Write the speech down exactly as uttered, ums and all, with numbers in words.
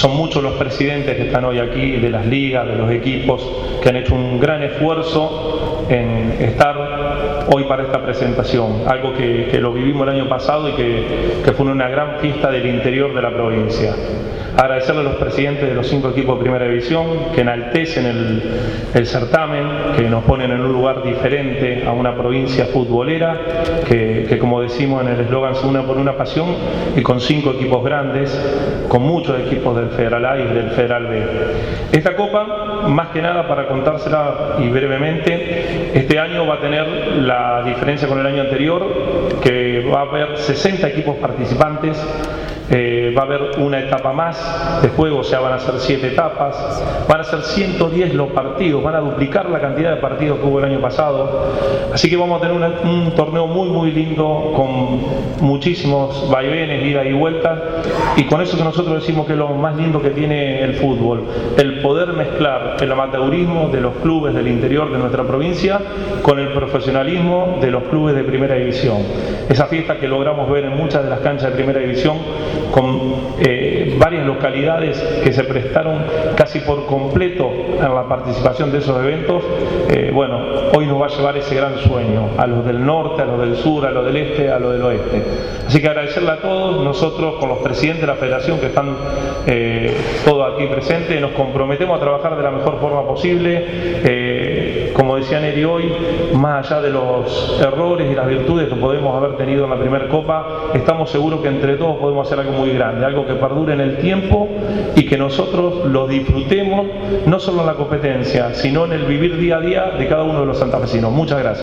son muchos los presidentes que están hoy aquí, de las ligas, de los equipos, que han hecho un gran esfuerzo en estar hoy para esta presentación, algo que, que lo vivimos el año pasado y que, que fue una gran fiesta del interior de la provincia. Agradecerle a los presidentes de los cinco equipos de Primera División que enaltecen el, el certamen, que nos ponen en un lugar diferente a una provincia futbolera, que, que como decimos en el eslogan, se une por una pasión, y con cinco equipos grandes, con muchos equipos del Federal A y del Federal B. Esta copa, más que nada para contársela y brevemente, este año va a tener la diferencia con el año anterior, que va a haber sesenta equipos participantes. Eh, va a haber una etapa más de juego, o sea, van a ser siete etapas, van a ser ciento diez los partidos, van a duplicar la cantidad de partidos que hubo el año pasado, así que vamos a tener una, un torneo muy muy lindo, con muchísimos vaivenes, ida y vuelta, y con eso que nosotros decimos que es lo más lindo que tiene el fútbol, el poder mezclar el amateurismo de los clubes del interior de nuestra provincia con el profesionalismo de los clubes de Primera División. Esa fiesta que logramos ver en muchas de las canchas de Primera División, con eh, varias localidades que se prestaron casi por completo en la participación de esos eventos, eh, bueno, hoy nos va a llevar ese gran sueño, a los del norte, a los del sur, a los del este, a los del oeste. Así que agradecerle a todos, nosotros con los presidentes de la federación que están eh, todos aquí presentes, nos comprometemos a trabajar de la mejor forma posible, eh, como decía Neri hoy, más allá de los errores y las virtudes que podemos haber tenido en la primera copa, estamos seguros que entre todos podemos hacer algo muy grande, algo que perdure en el tiempo y que nosotros lo disfrutemos, no solo en la competencia, sino en el vivir día a día de cada uno de los santafesinos. Muchas gracias.